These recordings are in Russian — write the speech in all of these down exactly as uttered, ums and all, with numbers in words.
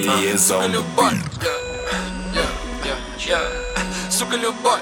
is on the beat. Сука, любовь.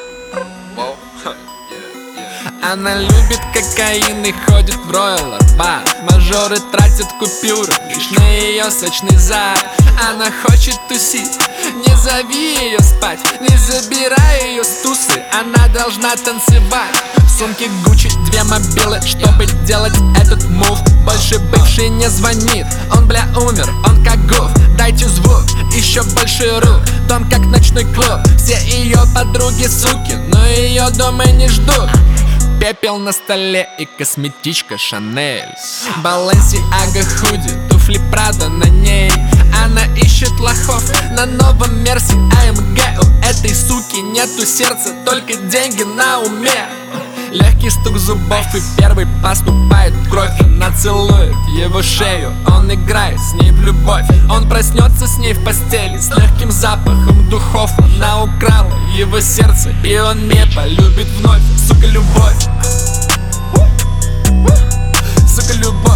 Она любит кокаин и ходит в ройлер-бар. Мажоры тратят купюры лишь на ее сочный зад. Она хочет тусить, не зови ее спать, не забирай ее с тусы, она должна танцевать. В сумке Гуччи две мобилы, чтобы делать этот мув. Больше бывший не звонит, он бля умер, он как гуф. Дайте звук, еще больше рук, дом как ночной клуб. Все ее подруги суки, но ее дома не ждут. Пепел на столе и косметичка Шанель, Баленсиага худи, туфли Прада на ней. Она ищет лохов на новом Мерсе а эм гэ. У этой суки нету сердца, только деньги на уме. Легкий стук зубов и первый поступает кровь. Она целует его шею, он играет с ней в любовь. Он проснется с ней в постели с легким запахом духов. Она украла его сердце, и он не полюбит вновь. Сука, любовь. Сука, любовь.